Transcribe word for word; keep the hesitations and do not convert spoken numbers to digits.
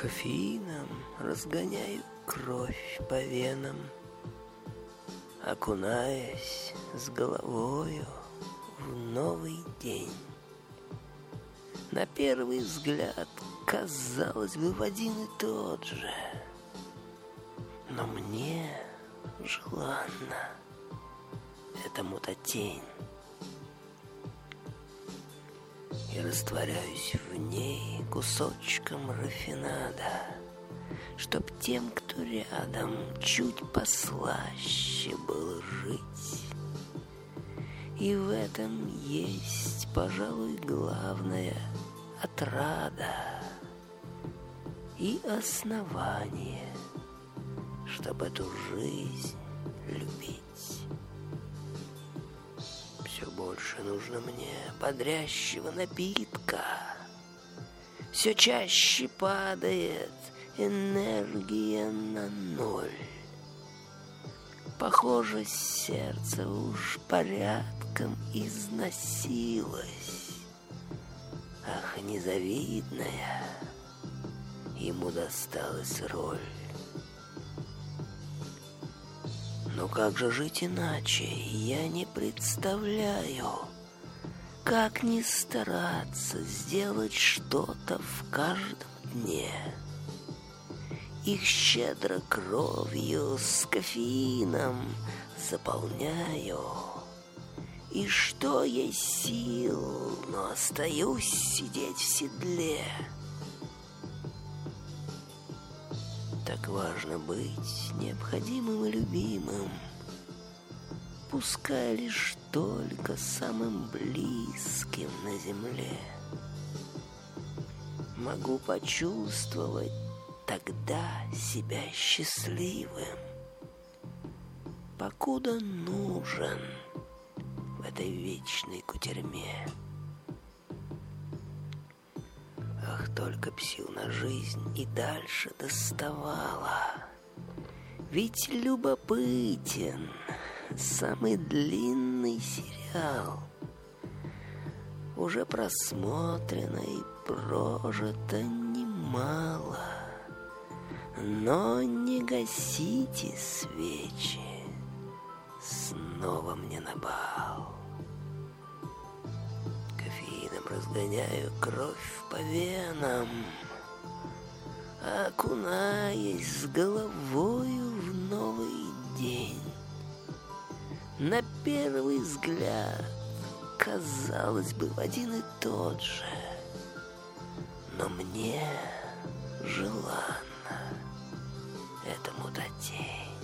Кофеином разгоняю кровь по венам, окунаясь с головою в новый день. На первый взгляд, казалось бы, в один и тот же, но мне желанна эта мутатень. И растворяюсь в ней кусочком рафинада, чтоб тем, кто рядом, чуть послаще было жить. И в этом есть, пожалуй, главная отрада и основание, чтоб эту жизнь любить. Все больше нужно мне бодрящего напитка. Все чаще падает энергия на ноль. Похоже, сердце уж порядком износилось. Ах, незавидная ему досталась роль. Но как же жить иначе, я не представляю. Как не стараться сделать что-то в каждом дне. Их щедро кровью с кофеином заполняю. И что есть сил, но остаюсь сидеть в седле. Так важно быть необходимым и любимым, пускай лишь только самым близким на земле. Могу почувствовать тогда себя счастливым, покуда нужен в этой вечной кутерьме. Ах, только б сил на жизнь и дальше доставало. Ведь любопытен самый длинный сериал. Уже просмотрено и прожито немало. Но не гасите свечи снова мне на бал. Кофеином разгоняю кровь по венам, окунаясь с головою в новый день. На первый взгляд, казалось бы, в один и тот же, но мне желанна эта мутатень.